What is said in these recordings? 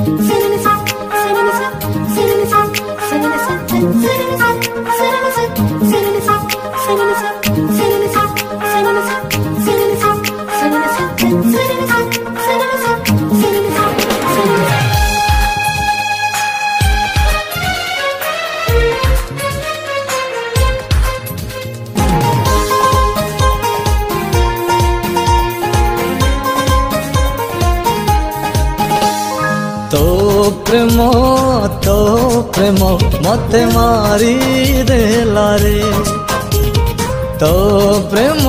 तो प्रेम मते मारी देला रे। तो प्रेम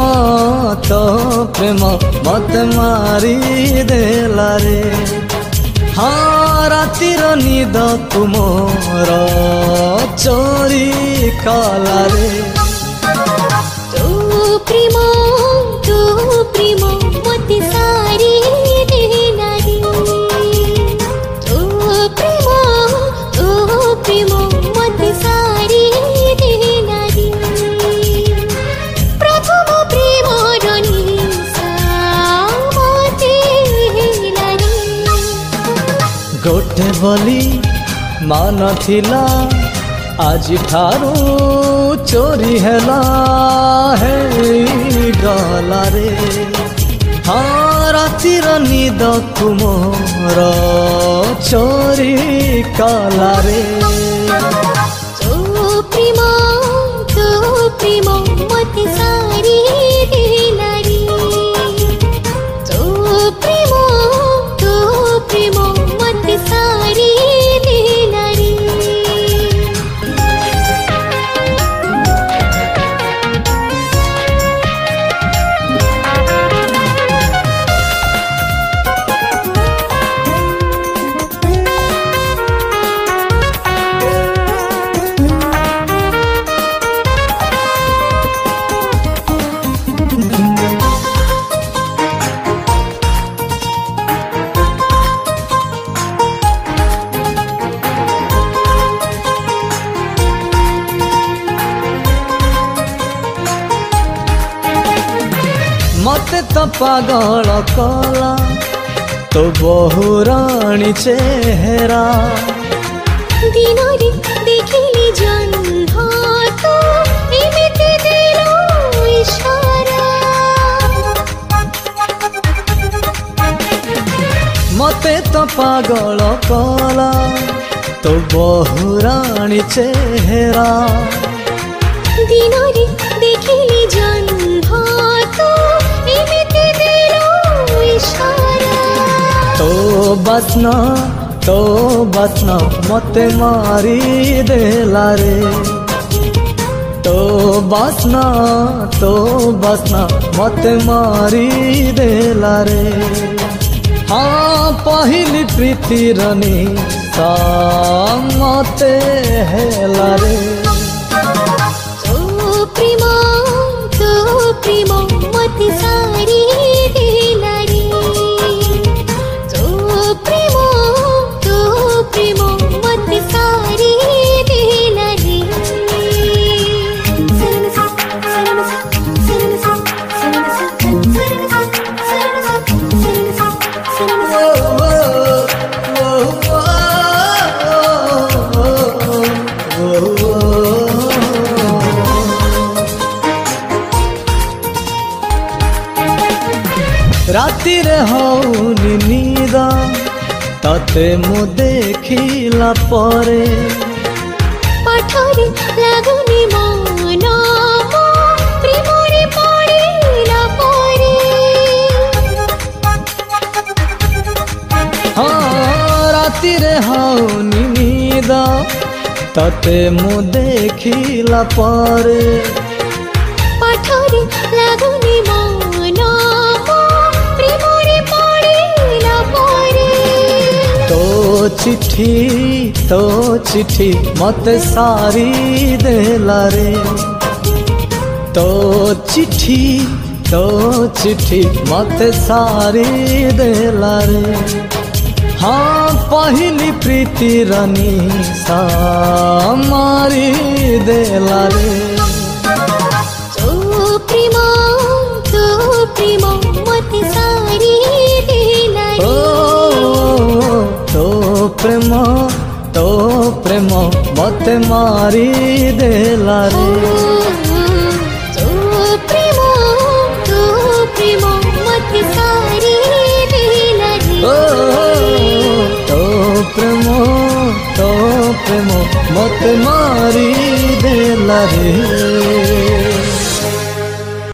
मते मारी देला रे। हाँ रातिर निद तुमर चोरी कला रे। तो प्रेम मते सारी देला रे। प्रेम मते सारी देला रे। प्रथम प्रेम रनिसा मते हेला रे। गोटे बोली मान थिला आज ठारू चोरी हेला है गला रे। हाँ रातिर निद तुमर चोरी कला रे। तो प्रेम मते सारी देला रे। तो प्रेम मते सारी देला रे। मते तो पागल कला तो बहुराणी चेहरा। दिन रे देखिली जन्म तो एमिते देलो इशारा। मते तो पागल कला तो बहुराणी चेहरा। दिन रे देखिली जन्म तो एमिते देलो इशारा। तो बसना मते मारी देला रे। तो बसना मते मारी देला रे। हाँ पहली प्रीति रनी मते हेला रे। तो प्रेम मते सारी देला रे। तो प्रेम मते सारी देला रे। राति रे हौनी नीद तते मु देखिला परे। पाठरे लागुनी मन प्रेमरे पड़िला परे। हाँ राति रे हौनी नीद तते मु देखिला परे। पाठरे लागुनी मन प्रेमरे पड़िला परे। तो चिट्ठी मते सारी देला रे। तो चिट्ठी मते सारी देला रे। हाँ पहली प्रीति रानी मारी देला रे। तो प्रेम मते सारी देला रे। तो प्रेम मते मारी देला रे। तो प्रेम मते सारी देला रे। तो प्रेम मते मारी देला रे।